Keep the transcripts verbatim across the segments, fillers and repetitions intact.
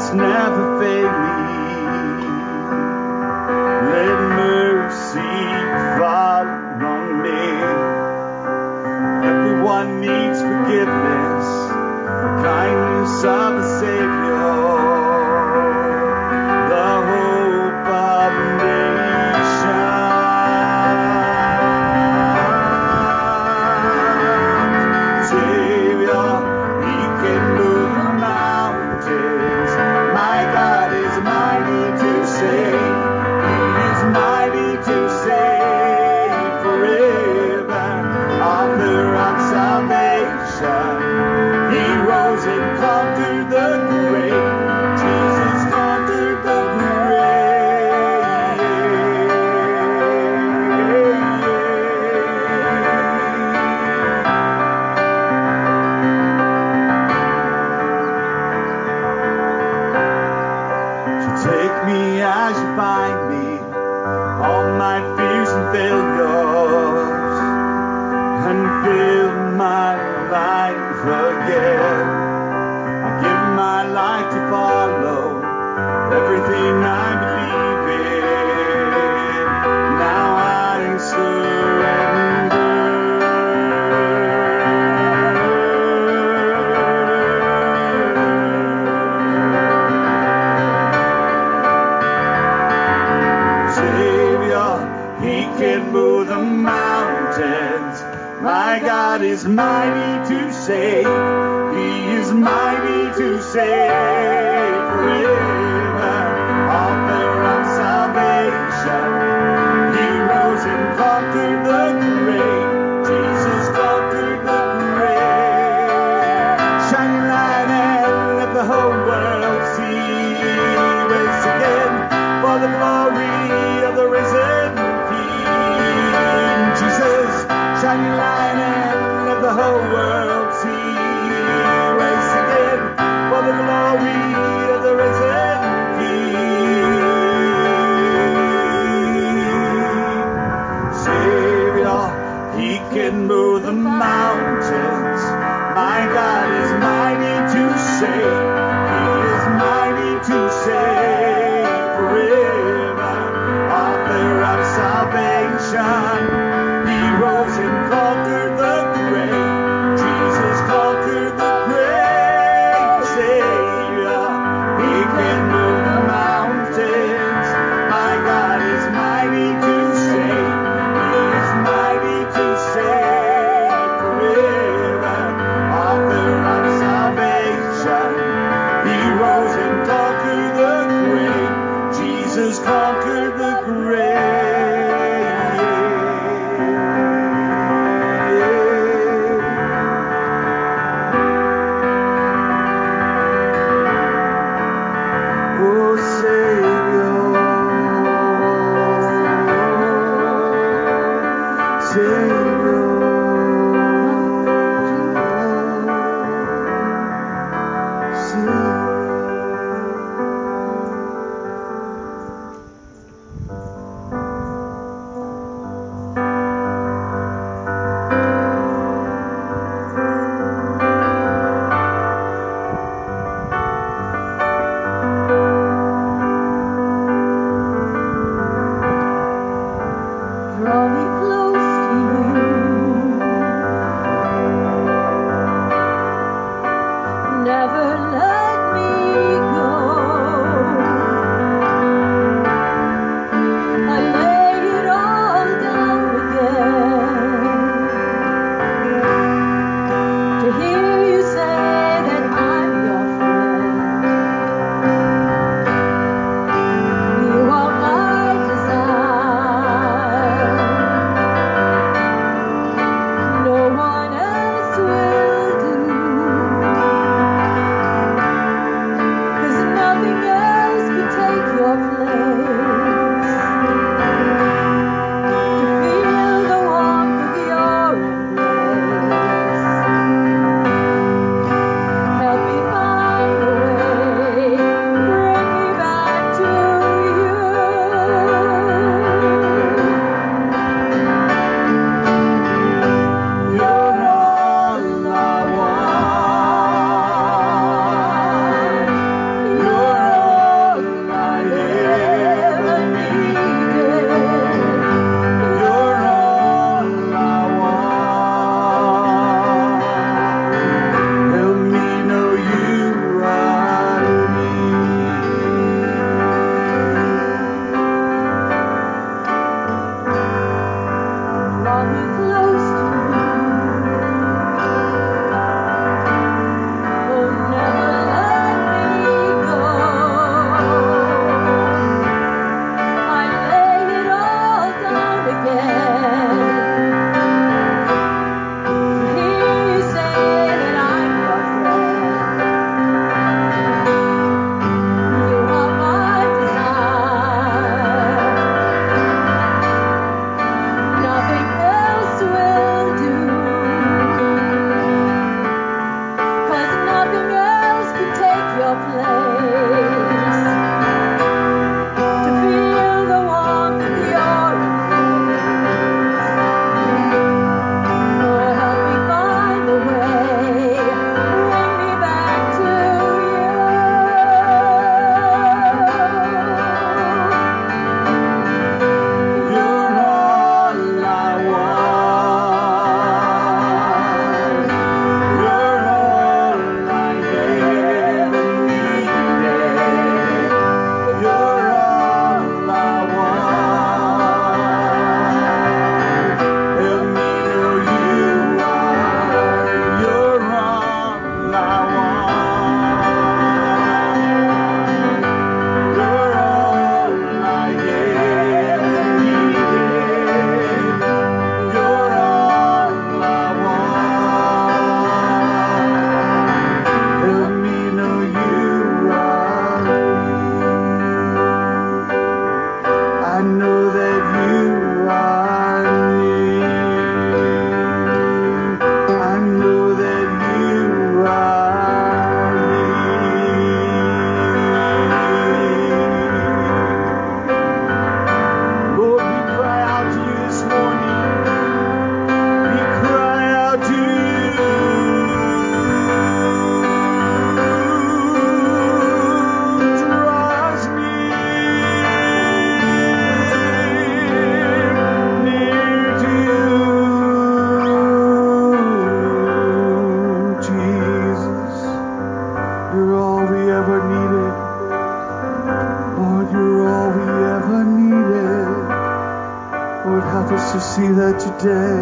grace never failing. Let mercy fall on me. Everyone needs forgiveness, the kindness of a Savior, the hope of nations. Savior, He can move the mountains. My God is mighty to save. He is mighty to save forever. Author of salvation. He rose and conquered the grave. Jesus conquered the So take me as you find me, all my fears and failures, and fill my life again. I give my life to follow everything I believe in. Now I surrender. Savior, He can move the mountains. My God is mighty to save. He is mighty to save forever. Author of salvation. He rose and conquered the grave. Jesus conquered the grave. Shine your light and let the whole world see. Raise again for the glory of the risen King. Jesus, shine your light and let the whole world see. Raise again for the glory you're all we ever needed. Lord, you're all we ever needed. Lord, help us to see that today.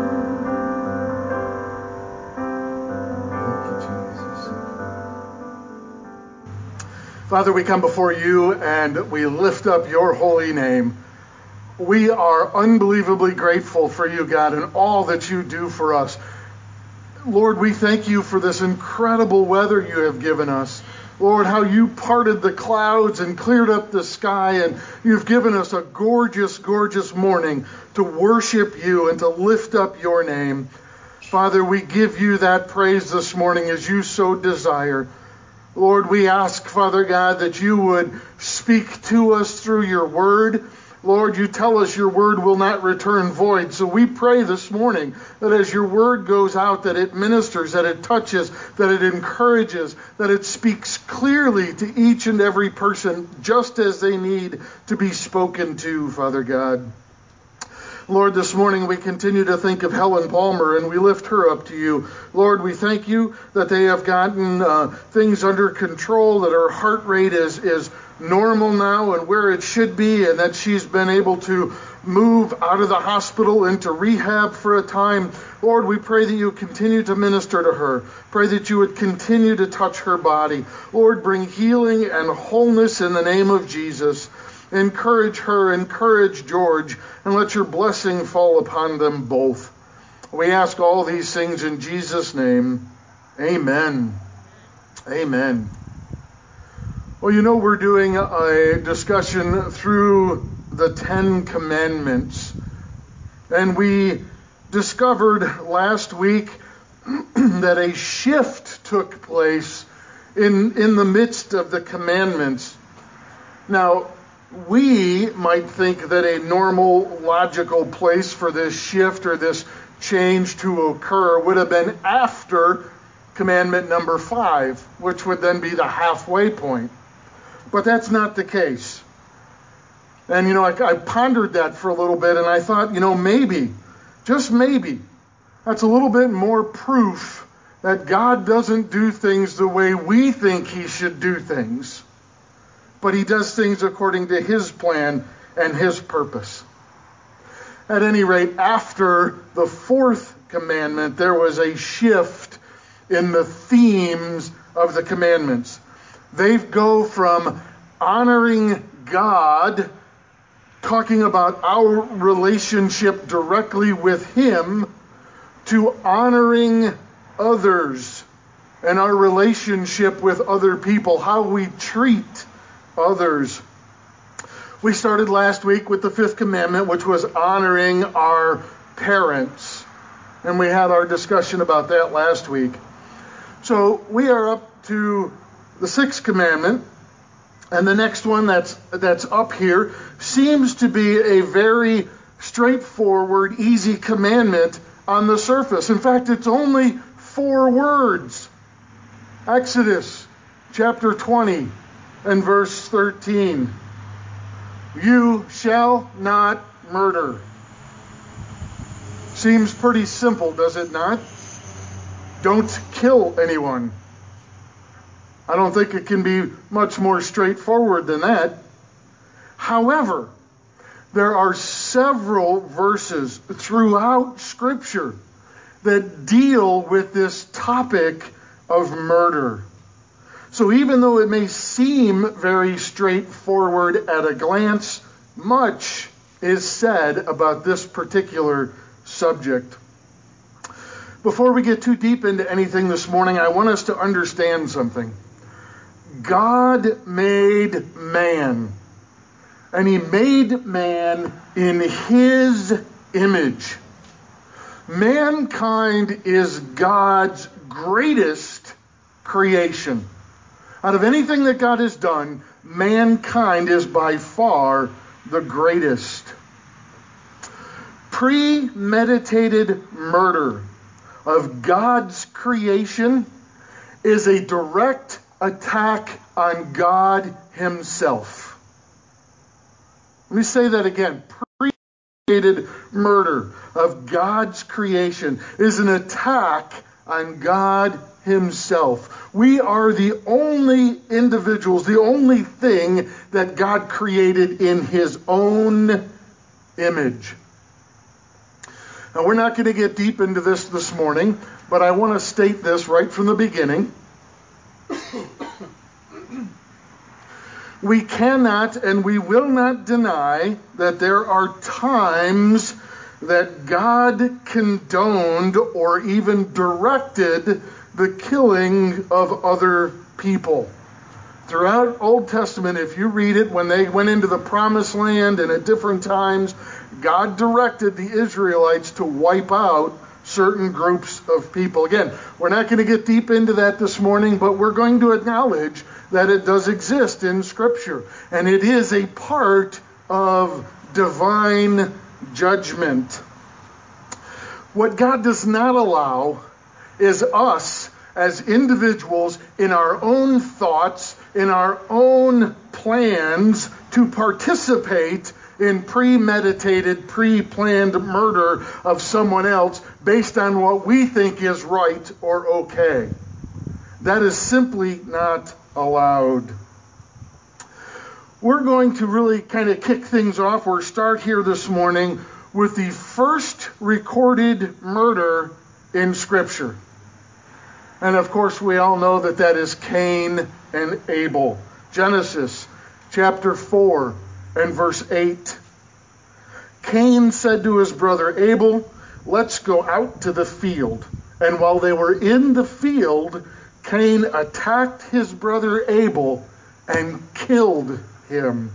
Thank you, Jesus. Father, we come before you and we lift up your holy name. We are unbelievably grateful for you, God, and all that you do for us. Lord, we thank you for this incredible weather you have given us. Lord, how you parted the clouds and cleared up the sky, and you've given us a gorgeous, gorgeous morning to worship you and to lift up your name. Father, we give you that praise this morning as you so desire. Lord, we ask, Father God, that you would speak to us through your word. Lord, you tell us your word will not return void. So we pray this morning that as your word goes out, that it ministers, that it touches, that it encourages, that it speaks clearly to each and every person just as they need to be spoken to, Father God. Lord, this morning we continue to think of Helen Palmer and we lift her up to you. Lord, we thank you that they have gotten uh, things under control, that her heart rate is, is normal now and where it should be, and that she's been able to move out of the hospital into rehab for a time. Lord, we pray that you continue to minister to her. Pray that you would continue to touch her body. Lord, bring healing and wholeness in the name of Jesus. Encourage her, encourage George, and let your blessing fall upon them both. We ask all these things in Jesus' name. Amen. Amen. Well, you know, we're doing a discussion through the Ten Commandments. And we discovered last week that a shift took place in, in the midst of the commandments. Now, we might think that a normal, logical place for this shift or this change to occur would have been after commandment number five, which would then be the halfway point. But that's not the case. And, you know, I, I pondered that for a little bit, and I thought, you know, maybe, just maybe, that's a little bit more proof that God doesn't do things the way we think he should do things. But he does things according to his plan and his purpose. At any rate, after the fourth commandment, there was a shift in the themes of the commandments. They go from honoring God, talking about our relationship directly with him, to honoring others and our relationship with other people, how we treat others. We started last week with the fifth commandment, which was honoring our parents. And we had our discussion about that last week. So we are up to the sixth commandment. And the next one that's that's up here seems to be a very straightforward, easy commandment on the surface. In fact, it's only four words. Exodus chapter twenty. And verse thirteen, you shall not murder. Seems pretty simple, does it not? Don't kill anyone. I don't think it can be much more straightforward than that. However, there are several verses throughout Scripture that deal with this topic of murder. So even though it may seem very straightforward at a glance, much is said about this particular subject. Before we get too deep into anything this morning, I want us to understand something. God made man, and he made man in his image. Mankind is God's greatest creation. Out of anything that God has done, mankind is by far the greatest. Premeditated murder of God's creation is a direct attack on God himself. Let me say that again. Premeditated murder of God's creation is an attack on God himself. We are the only individuals, the only thing that God created in his own image. Now, we're not going to get deep into this this morning, but I want to state this right from the beginning. We cannot and we will not deny that there are times that God condoned or even directed the killing of other people. Throughout Old Testament, if you read it, when they went into the Promised Land and at different times, God directed the Israelites to wipe out certain groups of people. Again, we're not going to get deep into that this morning, but we're going to acknowledge that it does exist in Scripture, and it is a part of divine judgment. What God does not allow is us as individuals in our own thoughts, in our own plans, to participate in premeditated, pre-planned murder of someone else based on what we think is right or okay. That is simply not allowed. We're going to really kind of kick things off or start here this morning with the first recorded murder in Scripture. And of course, we all know that that is Cain and Abel. Genesis chapter four and verse eight. Cain said to his brother Abel, "Let's go out to the field." And while they were in the field, Cain attacked his brother Abel and killed him.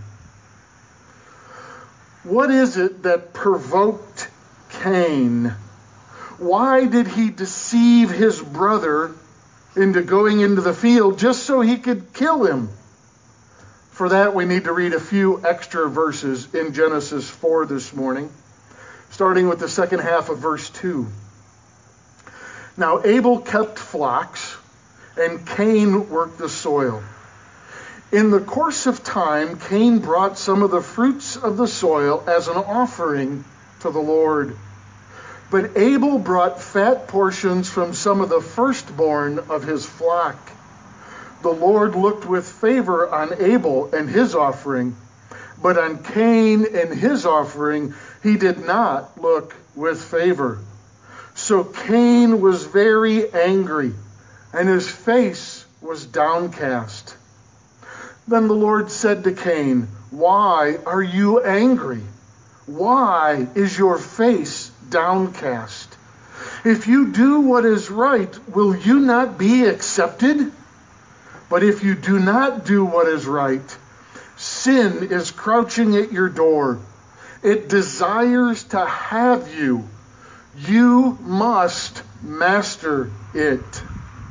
What is it that provoked Cain? Why did he deceive his brother into going into the field just so he could kill him? For that, we need to read a few extra verses in Genesis four this morning, starting with the second half of verse two. Now Abel kept flocks, and Cain worked the soil. In the course of time, Cain brought some of the fruits of the soil as an offering to the Lord. But Abel brought fat portions from some of the firstborn of his flock. The Lord looked with favor on Abel and his offering, but on Cain and his offering he did not look with favor. So Cain was very angry, and his face was downcast. Then the Lord said to Cain, "Why are you angry? Why is your face downcast? If you do what is right, will you not be accepted? But if you do not do what is right, sin is crouching at your door. It desires to have you. You must master it."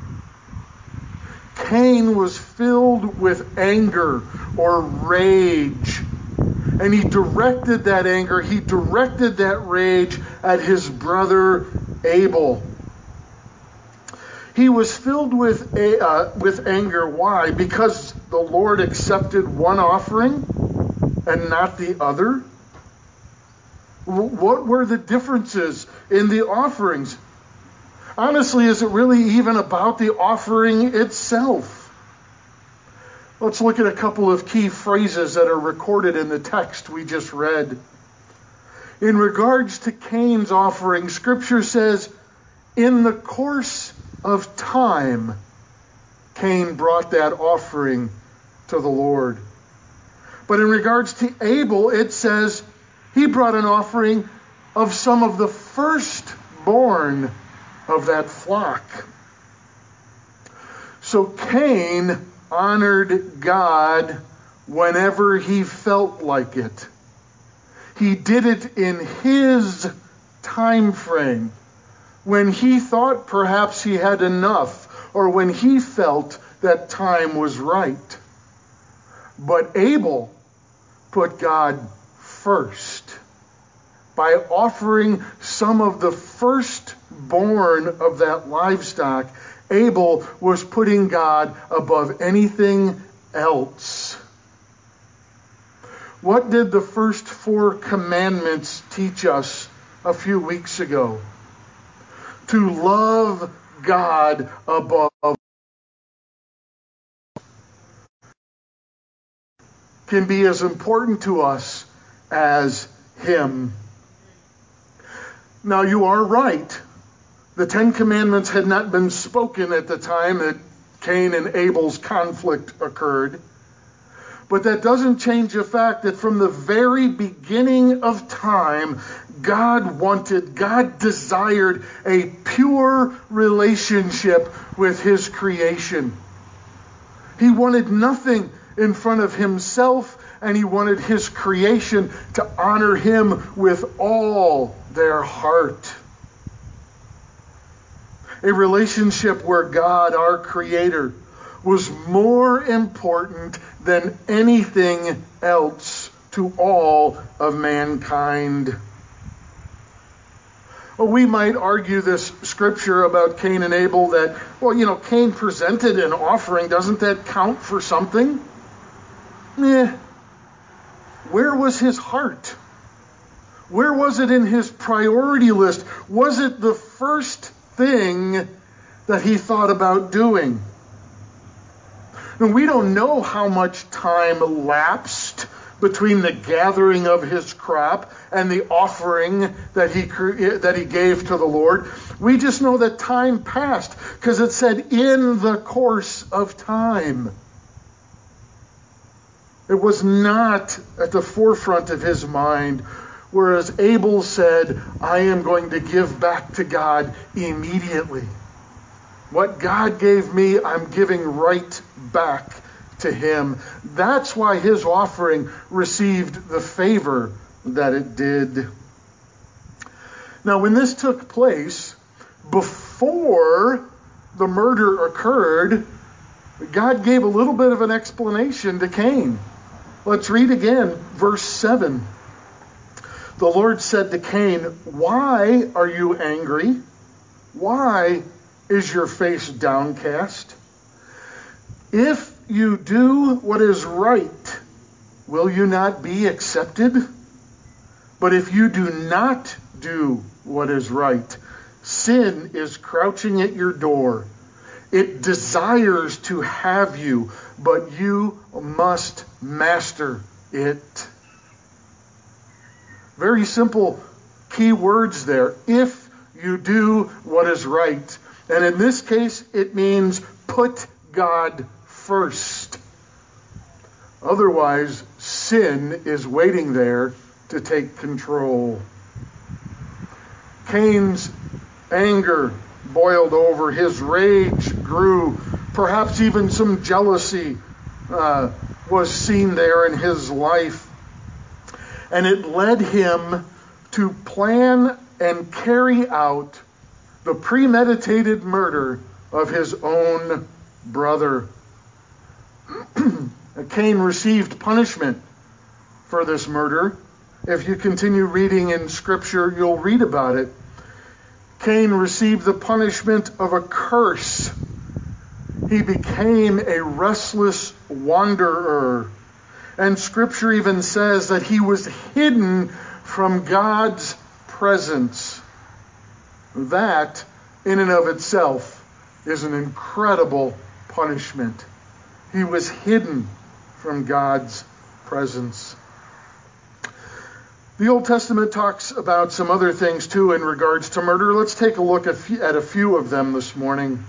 Cain was filled with anger or rage, and he directed that anger, he directed that rage at his brother Abel. He was filled with a, uh, with anger. Why? Because the Lord accepted one offering and not the other? What were the differences in the offerings? Honestly, is it really even about the offering itself? Let's look at a couple of key phrases that are recorded in the text we just read. In regards to Cain's offering, Scripture says, in the course of time, Cain brought that offering to the Lord. But in regards to Abel, it says he brought an offering of some of the firstborn of that flock. So Cain honored God whenever he felt like it. He did it in his time frame, when he thought perhaps he had enough, or when he felt that time was right. But Abel put God first by offering some of the firstborn of that livestock. Abel was putting God above anything else. What did the first four commandments teach us a few weeks ago? To love God above can be as important to us as him. Now, you are right. The Ten Commandments had not been spoken at the time that Cain and Abel's conflict occurred. But that doesn't change the fact that from the very beginning of time, God wanted, God desired a pure relationship with his creation. He wanted nothing in front of himself, and he wanted his creation to honor him with all their heart. A relationship where God, our Creator, was more important than anything else to all of mankind. Well, we might argue this scripture about Cain and Abel that, well, you know, Cain presented an offering. Doesn't that count for something? Eh. Where was his heart? Where was it in his priority list? Was it the first thing that he thought about doing? And we don't know how much time lapsed between the gathering of his crop and the offering that he that he gave to the Lord. We just know that time passed because it said in the course of time. It was not at the forefront of his mind, whereas Abel said, I am going to give back to God immediately. What God gave me, I'm giving right back to him. That's why his offering received the favor that it did. Now, when this took place, before the murder occurred, God gave a little bit of an explanation to Cain. Let's read again, verse seven. The Lord said to Cain, why are you angry? Why is your face downcast? If you do what is right, will you not be accepted? But if you do not do what is right, sin is crouching at your door. It desires to have you, but you must master it. Very simple key words there. If you do what is right. And in this case, it means put God first. Otherwise, sin is waiting there to take control. Cain's anger boiled over. His rage grew. Perhaps even some jealousy uh, was seen there in his life. And it led him to plan and carry out the premeditated murder of his own brother. Cain received punishment for this murder. If you continue reading in Scripture, you'll read about it. Cain received the punishment of a curse. He became a restless wanderer. And Scripture even says that he was hidden from God's presence. That, in and of itself, is an incredible punishment. He was hidden from God's presence. The Old Testament talks about some other things, too, in regards to murder. Let's take a look at a few of them this morning.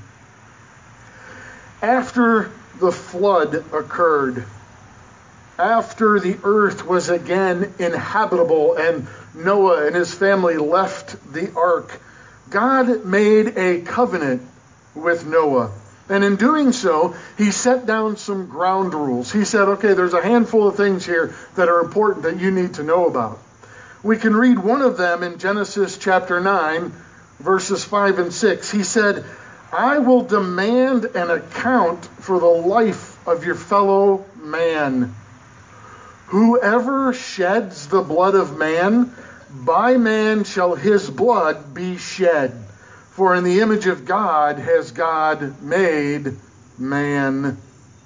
After the flood occurred, after the earth was again inhabitable and Noah and his family left the ark, God made a covenant with Noah. And in doing so, he set down some ground rules. He said, okay, there's a handful of things here that are important that you need to know about. We can read one of them in Genesis chapter nine, verses five and six. He said, I will demand an account for the life of your fellow man. Whoever sheds the blood of man, by man shall his blood be shed. For in the image of God has God made man.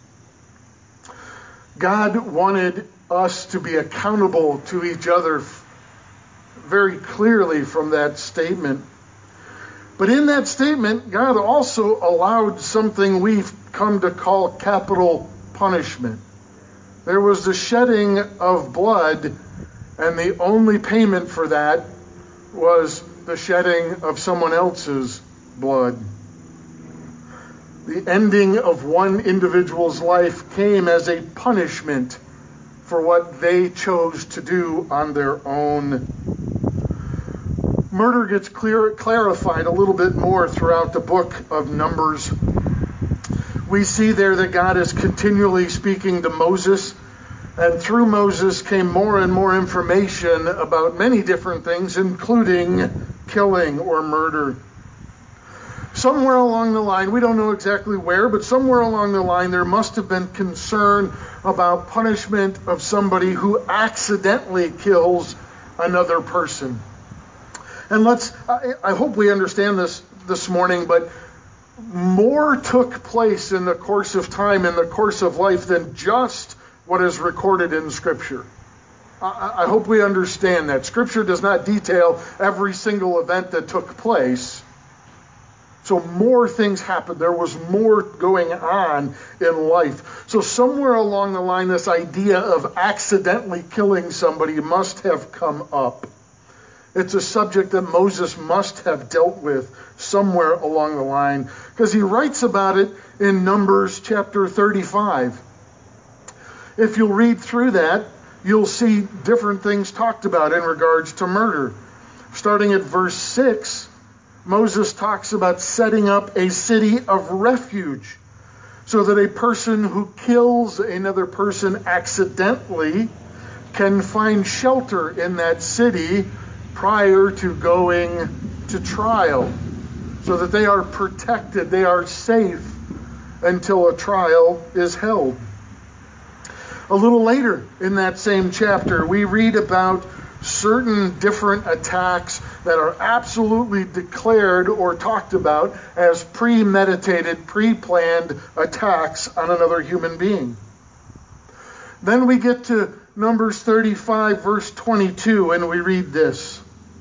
God wanted us to be accountable to each other very clearly from that statement. But in that statement, God also allowed something we've come to call capital punishment. There was the shedding of blood, and the only payment for that was the shedding of someone else's blood. The ending of one individual's life came as a punishment for what they chose to do on their own. Murder gets clear, clarified a little bit more throughout the book of Numbers. We see there that God is continually speaking to Moses, and through Moses came more and more information about many different things, including killing or murder. Somewhere along the line, we don't know exactly where, but somewhere along the line there must have been concern about punishment of somebody who accidentally kills another person. And let's, I, I hope we understand this this morning, but more took place in the course of time, in the course of life, than just what is recorded in Scripture. I, I hope we understand that. Scripture does not detail every single event that took place. So more things happened. There was more going on in life. So somewhere along the line, this idea of accidentally killing somebody must have come up. It's a subject that Moses must have dealt with somewhere along the line, because he writes about it in Numbers chapter thirty-five. If you'll read through that, you'll see different things talked about in regards to murder. Starting at verse six, Moses talks about setting up a city of refuge so that a person who kills another person accidentally can find shelter in that city prior to going to trial, so that they are protected, they are safe until a trial is held. A little later in that same chapter, we read about certain different attacks that are absolutely declared or talked about as premeditated, pre-planned attacks on another human being. Then we get to Numbers thirty-five, verse twenty-two, and we read this.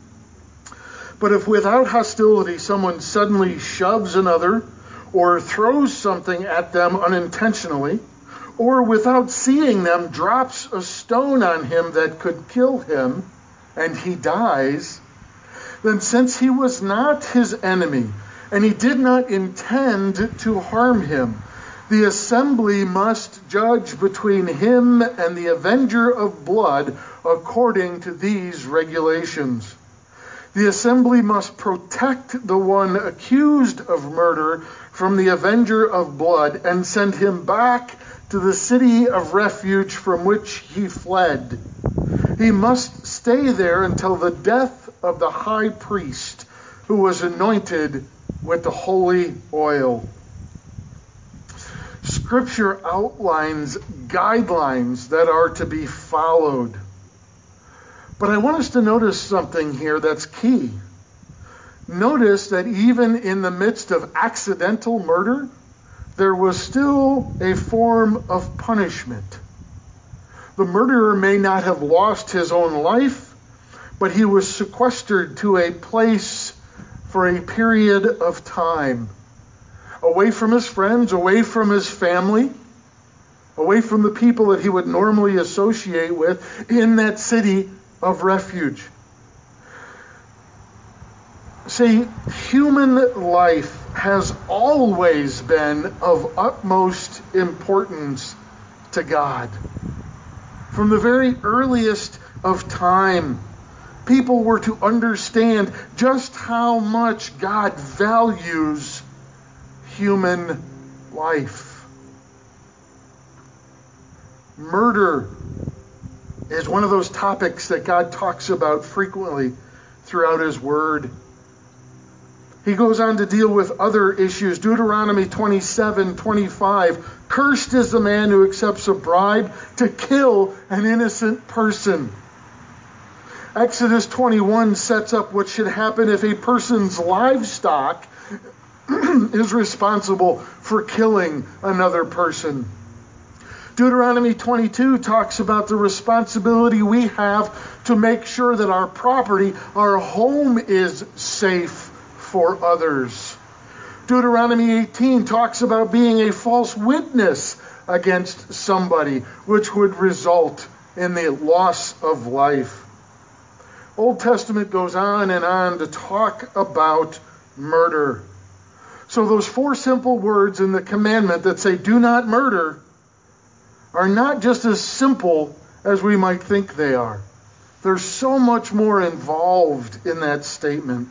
But if without hostility someone suddenly shoves another or throws something at them unintentionally, or without seeing them drops a stone on him that could kill him, and he dies, then since he was not his enemy, and he did not intend to harm him, the assembly must judge between him and the avenger of blood according to these regulations. The assembly must protect the one accused of murder from the avenger of blood and send him back to the city of refuge from which he fled. He must stay there until the death of the high priest who was anointed with the holy oil. Scripture outlines guidelines that are to be followed. But I want us to notice something here that's key. Notice that even in the midst of accidental murder, there was still a form of punishment. The murderer may not have lost his own life, but he was sequestered to a place for a period of time, away from his friends, away from his family, away from the people that he would normally associate with, in that city of refuge. See, human life has always been of utmost importance to God. From the very earliest of time, people were to understand just how much God values human life. Murder is one of those topics that God talks about frequently throughout His Word. He goes on to deal with other issues. Deuteronomy twenty-seven twenty-five. Cursed is the man who accepts a bribe to kill an innocent person. Exodus twenty-one sets up what should happen if a person's livestock is responsible for killing another person. Deuteronomy twenty-two talks about the responsibility we have to make sure that our property, our home, is safe for others. Deuteronomy eighteen talks about being a false witness against somebody, which would result in the loss of life. Old Testament goes on and on to talk about murder. So those four simple words in the commandment that say, do not murder, are not just as simple as we might think they are. There's so much more involved in that statement.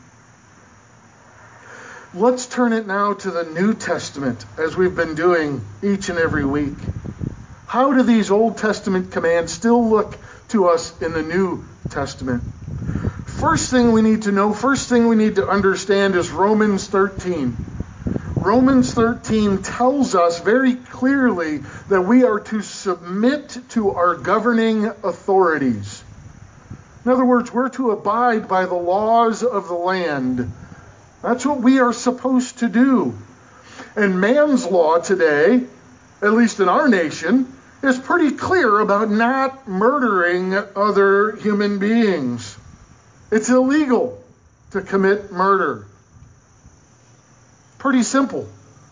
Let's turn it now to the New Testament, as we've been doing each and every week. How do these Old Testament commands still look to us in the New Testament? First thing we need to know, first thing we need to understand is Romans thirteen. Romans thirteen tells us very clearly that we are to submit to our governing authorities. In other words, we're to abide by the laws of the land. That's what we are supposed to do. And man's law today, at least in our nation, is pretty clear about not murdering other human beings. It's illegal to commit murder. Pretty simple.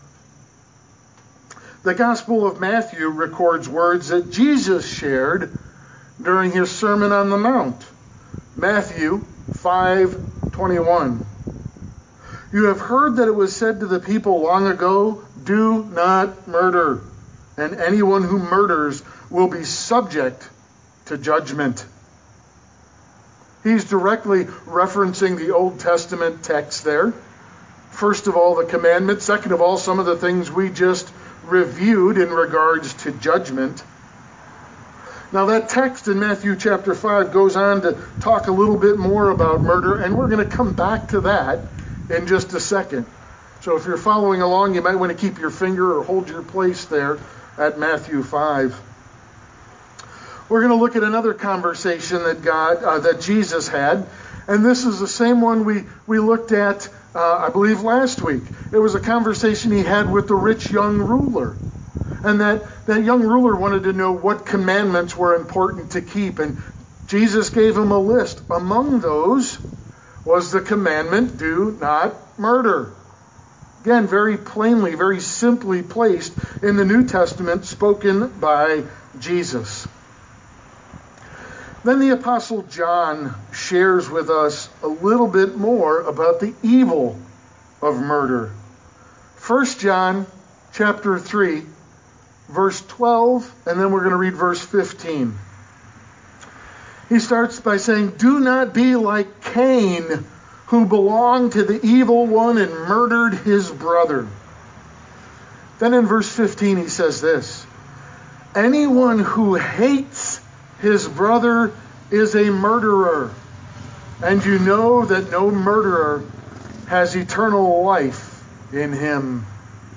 The Gospel of Matthew records words that Jesus shared during his Sermon on the Mount. Matthew five twenty-one. You have heard that it was said to the people long ago, do not murder, and anyone who murders will be subject to judgment. He's directly referencing the Old Testament text there. First of all, the commandment. Second of all, some of the things we just reviewed in regards to judgment. Now that text in Matthew chapter five goes on to talk a little bit more about murder, and we're going to come back to that in just a second. So if you're following along, you might want to keep your finger or hold your place there at Matthew five. We're going to look at another conversation that God, uh, that Jesus had, and this is the same one we, we looked at, uh, I believe, last week. It was a conversation he had with the rich young ruler. And that, that young ruler wanted to know what commandments were important to keep. And Jesus gave him a list. Among those was the commandment, do not murder. Again, very plainly, very simply placed in the New Testament, spoken by Jesus. Then the Apostle John shares with us a little bit more about the evil of murder. First John chapter three, verse twelve, and then we're going to read verse fifteen. He starts by saying, do not be like Cain, who belonged to the evil one and murdered his brother. Then in verse fifteen he says this, anyone who hates his brother is a murderer, and you know that no murderer has eternal life in him.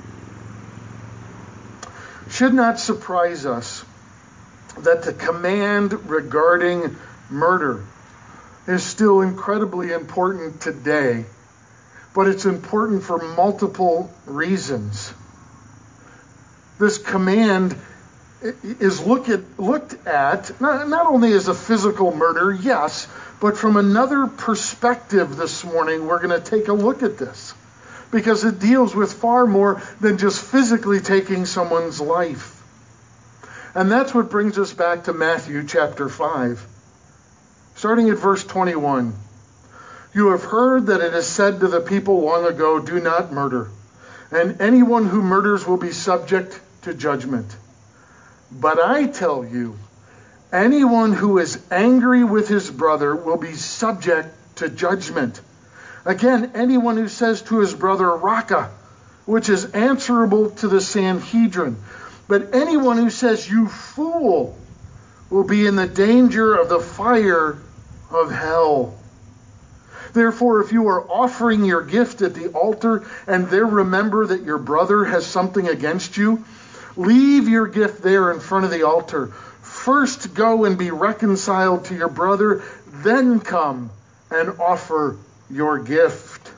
Should not surprise us that the command regarding murder is still incredibly important today, but it's important for multiple reasons. This command is look at, looked at not, not only as a physical murder, yes, but from another perspective this morning, we're going to take a look at this, because it deals with far more than just physically taking someone's life. And that's what brings us back to Matthew chapter five. Starting at verse twenty-one. You have heard that it is said to the people long ago, do not murder, and anyone who murders will be subject to judgment. But I tell you, anyone who is angry with his brother will be subject to judgment. Again, anyone who says to his brother, Raka, which is answerable to the Sanhedrin. But anyone who says, you fool, will be in the danger of the fire of hell. Therefore, if you are offering your gift at the altar and there remember that your brother has something against you, leave your gift there in front of the altar. First go and be reconciled to your brother, then come and offer your gift.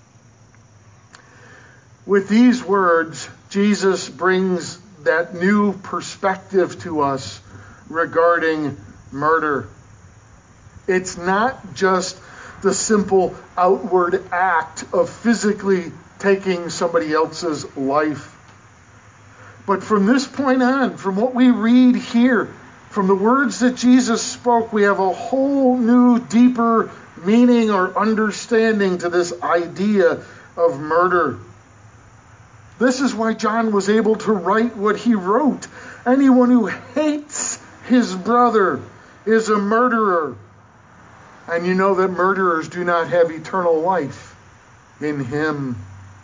With these words, Jesus brings that new perspective to us regarding murder. It's not just the simple outward act of physically taking somebody else's life. But from this point on, from what we read here, from the words that Jesus spoke, we have a whole new, deeper meaning or understanding to this idea of murder. This is why John was able to write what he wrote. Anyone who hates his brother is a murderer. And you know that murderers do not have eternal life in him.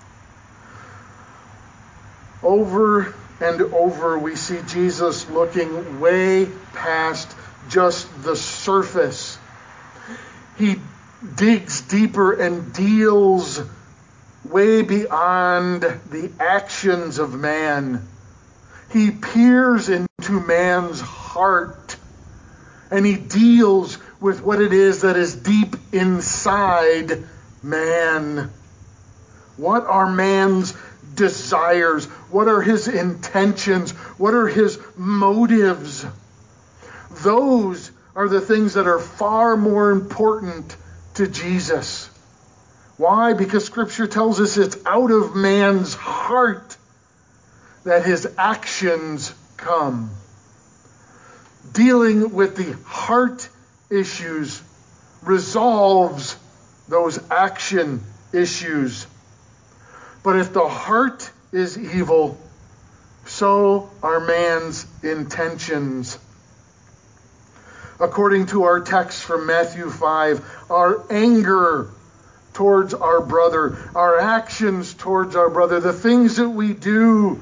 Over and over we see Jesus looking way past just the surface. He digs deeper and deals way beyond the actions of man. He peers into man's heart, and he deals with what it is that is deep inside man. What are man's desires? What are his intentions? What are his motives? Those are the things that are far more important to Jesus. Why? Because Scripture tells us it's out of man's heart that his actions come. Dealing with the heart issues resolves those action issues. But if the heart is evil, so are man's intentions. According to our text from Matthew five, our anger towards our brother, our actions towards our brother, the things that we do,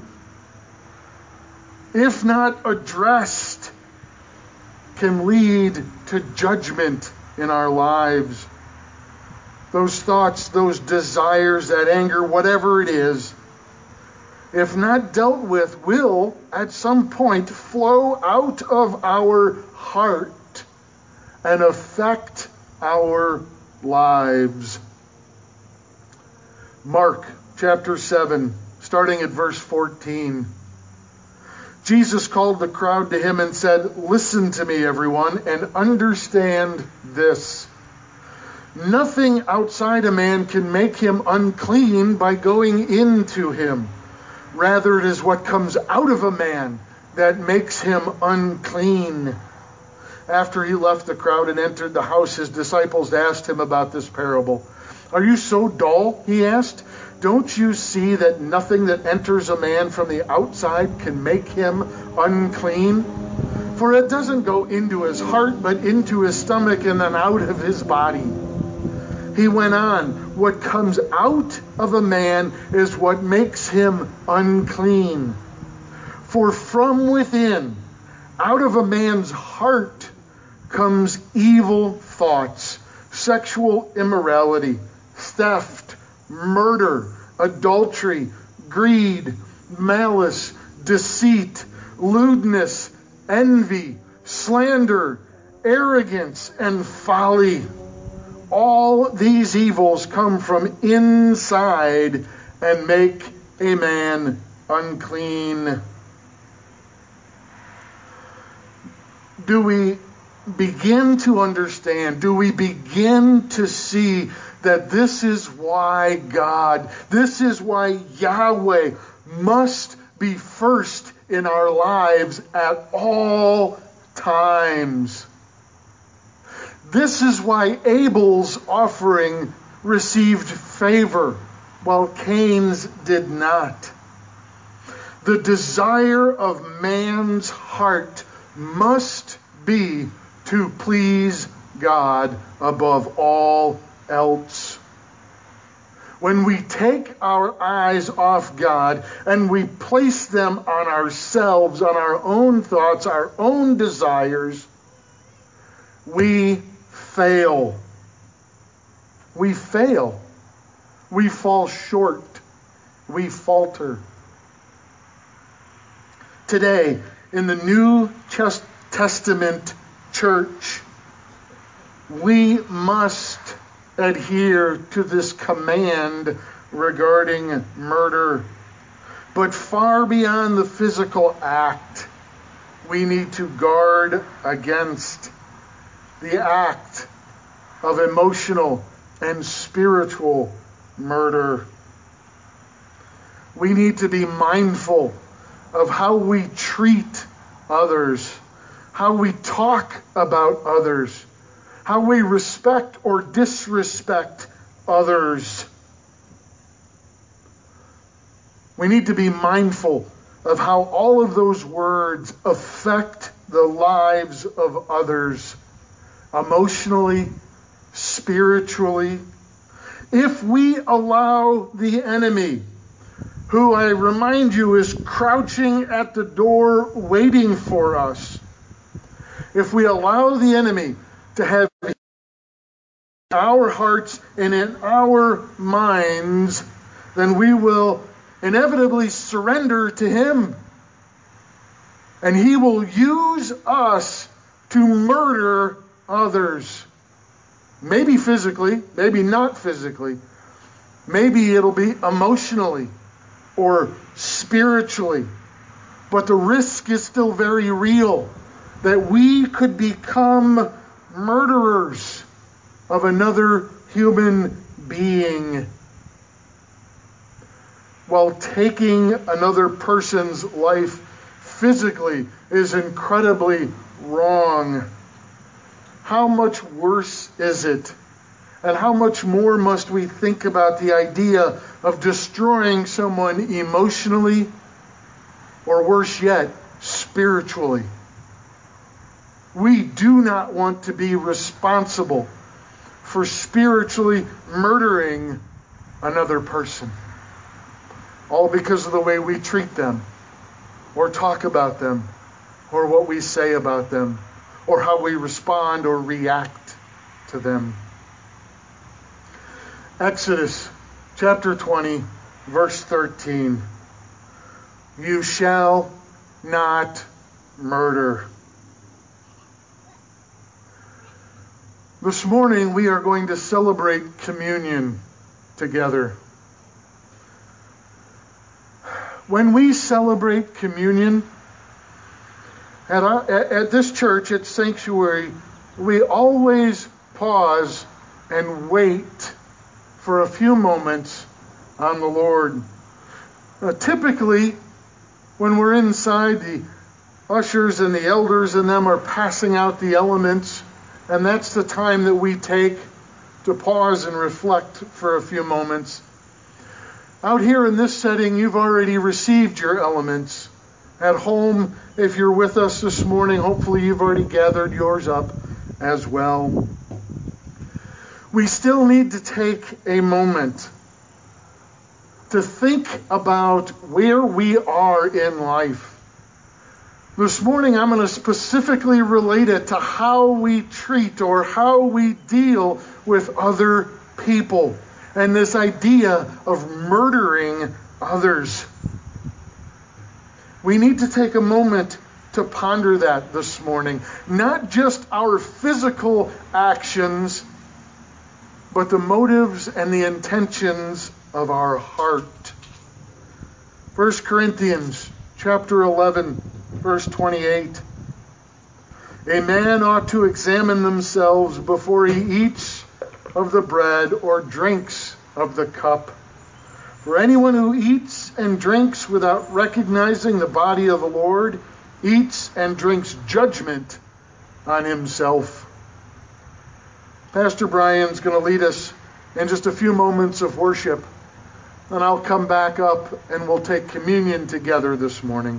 if not addressed, can lead to judgment in our lives. Those thoughts, those desires, that anger, whatever it is, if not dealt with, will at some point flow out of our heart and affect our lives. Mark chapter seven, starting at verse fourteen. Jesus called the crowd to him and said, "Listen to me, everyone, and understand this. Nothing outside a man can make him unclean by going into him. Rather, it is what comes out of a man that makes him unclean." After he left the crowd and entered the house, his disciples asked him about this parable. "Are you so dull?" he asked. "Don't you see that nothing that enters a man from the outside can make him unclean? For it doesn't go into his heart, but into his stomach and then out of his body." He went on, "What comes out of a man is what makes him unclean. For from within, out of a man's heart, comes evil thoughts, sexual immorality, theft, murder, adultery, greed, malice, deceit, lewdness, envy, slander, arrogance, and folly. All these evils come from inside and make a man unclean." Do we begin to understand, do we begin to see that this is why God, this is why Yahweh must be first in our lives at all times? This is why Abel's offering received favor, while Cain's did not. The desire of man's heart must be to please God above all else. When we take our eyes off God and we place them on ourselves, on our own thoughts, our own desires, we fail. We fail. We fall short. We falter. Today, in the New Testament church, we must adhere to this command regarding murder. But far beyond the physical act, we need to guard against the act of emotional and spiritual murder. We need to be mindful of how we treat others, how we talk about others, how we respect or disrespect others. We need to be mindful of how all of those words affect the lives of others, emotionally, spiritually. If we allow the enemy, who I remind you is crouching at the door waiting for us, if we allow the enemy to have in our hearts and in our minds, then we will inevitably surrender to him. And he will use us to murder others. Maybe physically, maybe not physically. Maybe it'll be emotionally or spiritually. But the risk is still very real that we could become murderers of another human being while taking another person's life physically is incredibly wrong. How much worse is it? And how much more must we think about the idea of destroying someone emotionally, or worse yet, spiritually? We do not want to be responsible for spiritually murdering another person, all because of the way we treat them, or talk about them, or what we say about them, or how we respond or react to them. Exodus chapter twenty, verse thirteen. You shall not murder. This morning we are going to celebrate communion together. When we celebrate communion at, our, at this church, at Sanctuary, we always pause and wait for a few moments on the Lord. Uh, typically, when we're inside, the ushers and the elders and them are passing out the elements, and that's the time that we take to pause and reflect for a few moments. Out here in this setting, you've already received your elements. At home, if you're with us this morning, hopefully you've already gathered yours up as well. We still need to take a moment to think about where we are in life. This morning, I'm going to specifically relate it to how we treat or how we deal with other people, and this idea of murdering others. We need to take a moment to ponder that this morning. Not just our physical actions, but the motives and the intentions of our heart. First Corinthians chapter eleven, verse twenty-eight. A man ought to examine themselves before he eats of the bread or drinks of the cup. For anyone who eats and drinks without recognizing the body of the Lord eats and drinks judgment on himself. Pastor Brian's going to lead us in just a few moments of worship, and I'll come back up and we'll take communion together this morning.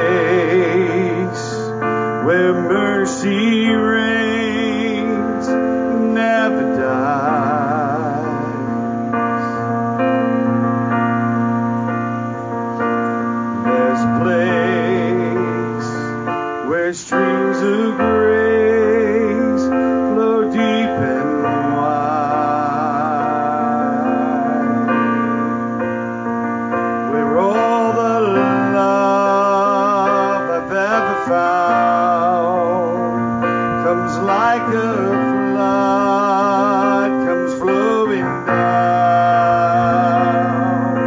Place where mercy reigns, streams of grace flow deep and wide, where all the love I've ever found comes like a flood, comes flowing down.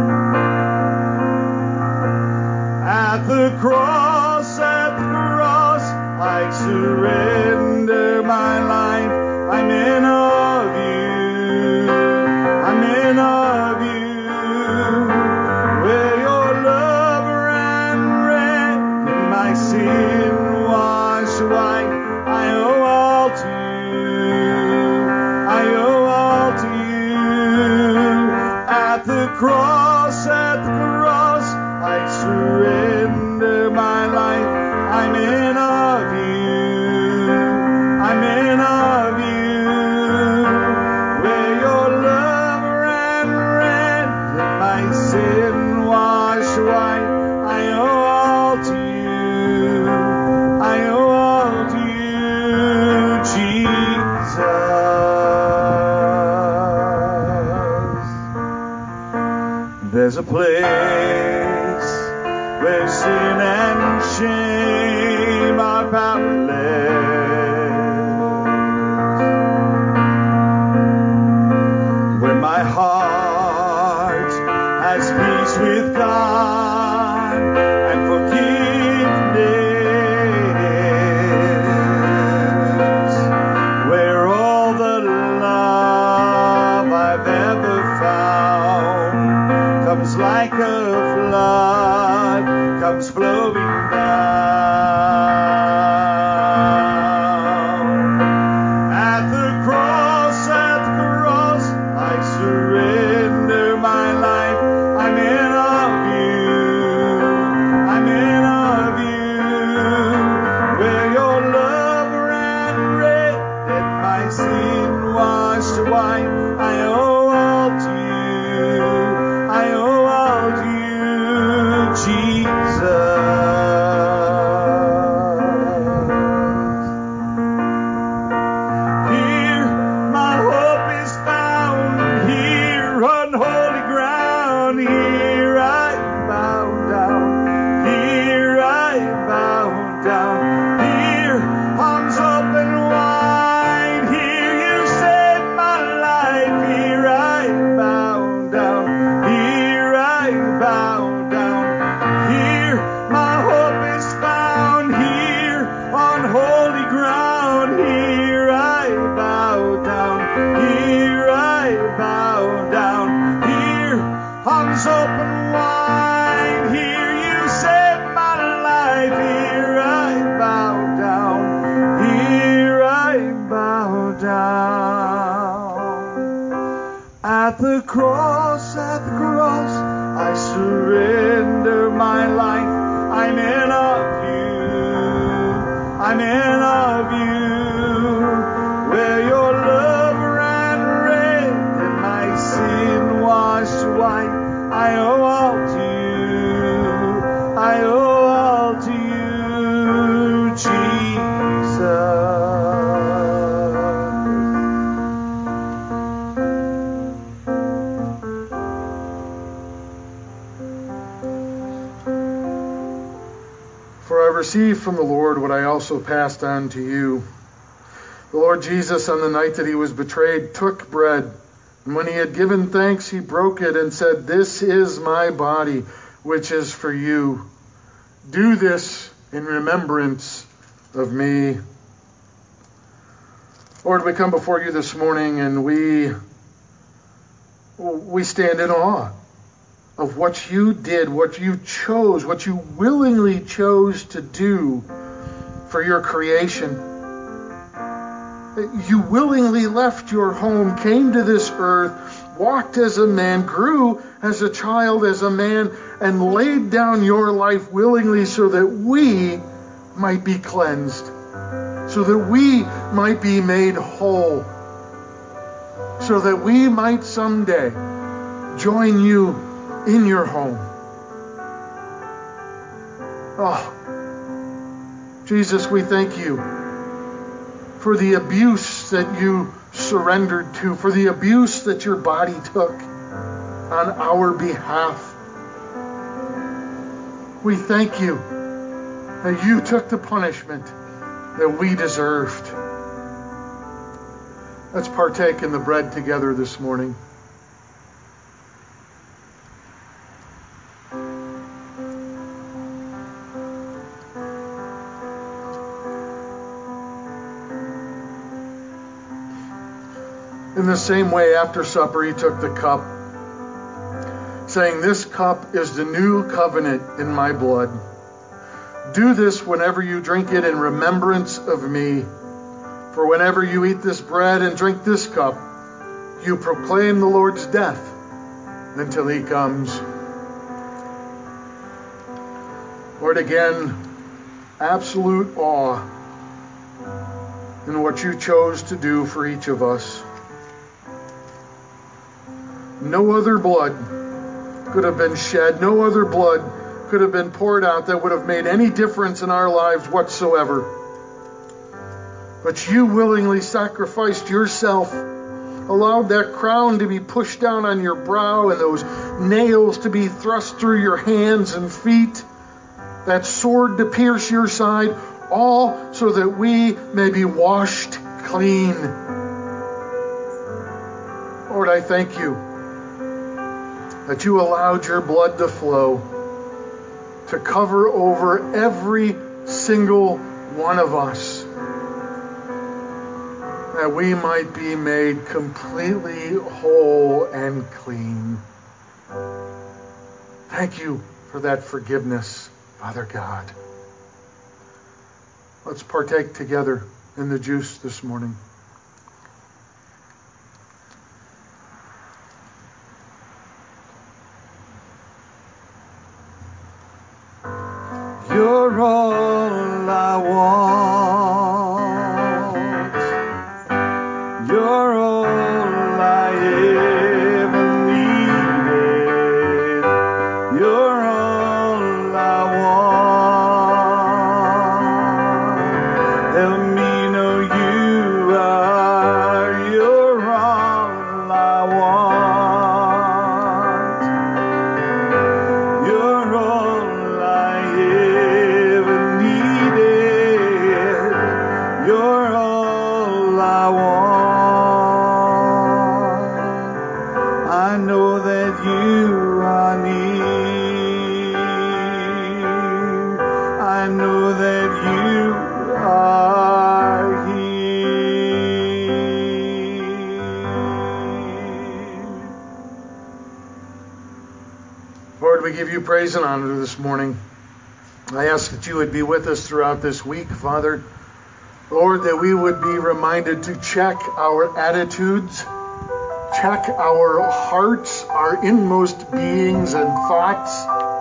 At the cross, at the cross, I surrender my life. I'm in awe of you. I'm in awe of you. Where your love ran red and my sin washed white. I owe all to you. I owe all to you. At the cross, at the cross, I surrender my life. I'm in awe of you. I'm in awe of you. Where your love ran red and my sin washed white. I owe all to you. I owe all to you, Jesus. There's a place where sin and shame are powerless, where my heart has peace with God and forgiveness, where all the love I've ever found comes like a flood, comes flowing down. At the cross, at the cross, I surrender my life. I'm in awe of you. I'm in awe of you. Where your love ran red and my sin washed white. I owe all to you. I owe all to you, Jesus. Here my hope is found, here on holy ground. Here I bow down, here I bow down. Here arms open wide, here you saved my life. Here I bow down, here I bow down. Here my hope is found, here on holy ground. Here I bow down, here I bow down. Here arms open wide, here you saved my life. Here I bow down, here I bow down. At the cross, at the cross, I surrender my life. I'm in awe of you. I'm in awe of you. Where your love ran red and my sin washed white. I owe all to you. I owe all to you, Jesus. For I received from the Lord what I also passed on to you. The Lord Jesus, on the night that he was betrayed, took bread, and when he had given thanks, he broke it and said, "This is my body, which is for you. Do this in remembrance of me." Lord, we come before you this morning and we we stand in awe of what you did, what you chose, what you willingly chose to do for your creation. You willingly left your home, came to this earth, walked as a man, grew as a child, as a man, and laid down your life willingly so that we might be cleansed, so that we might be made whole, so that we might someday join you in your home. Oh, Jesus, we thank you for the abuse that you surrendered to, for the abuse that your body took on our behalf. We thank you that you took the punishment that we deserved. Let's partake in the bread together this morning. In the same way, after supper, he took the cup, saying, "This cup is the new covenant in my blood. Do this whenever you drink it in remembrance of me. For whenever you eat this bread and drink this cup, you proclaim the Lord's death until he comes." Lord, again, absolute awe in what you chose to do for each of us. No other blood could have been shed. No other blood could have been poured out that would have made any difference in our lives whatsoever. But you willingly sacrificed yourself, allowed that crown to be pushed down on your brow and those nails to be thrust through your hands and feet, that sword to pierce your side, all so that we may be washed clean. Lord, I thank you that you allowed your blood to flow, to cover over every single one of us, that we might be made completely whole and clean. Thank you for that forgiveness, Father God. Let's partake together in the juice this morning. You're all I want. You're all I ever needed. You're all I want. Help me know you are. You're all I want. You're all I ever needed. You're all I want. I know that you are near. I know that you are here. Lord, we give you praise and honor this morning. I ask that you would be with us throughout this week, Father. Lord, that we would be reminded to check our attitudes, check our hearts, our inmost beings and thoughts.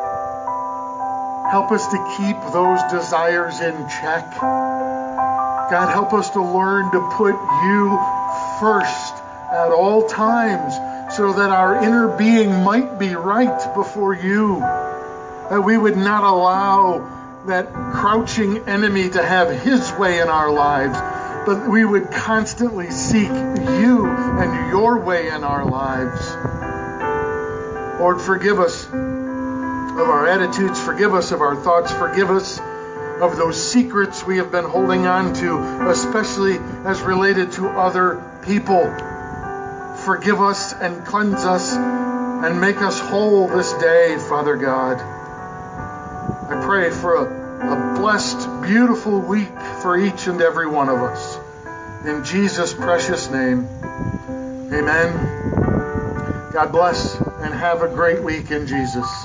Help us to keep those desires in check. God, help us to learn to put you first at all times so that our inner being might be right before you. That we would not allow that crouching enemy to have his way in our lives, but we would constantly seek you and your way in our lives. Lord, forgive us of our attitudes, forgive us of our thoughts, forgive us of those secrets we have been holding on to, especially as related to other people. Forgive us and cleanse us and make us whole this day, Father God. I pray for a, a blessed, beautiful week for each and every one of us. In Jesus' precious name, amen. God bless and have a great week in Jesus.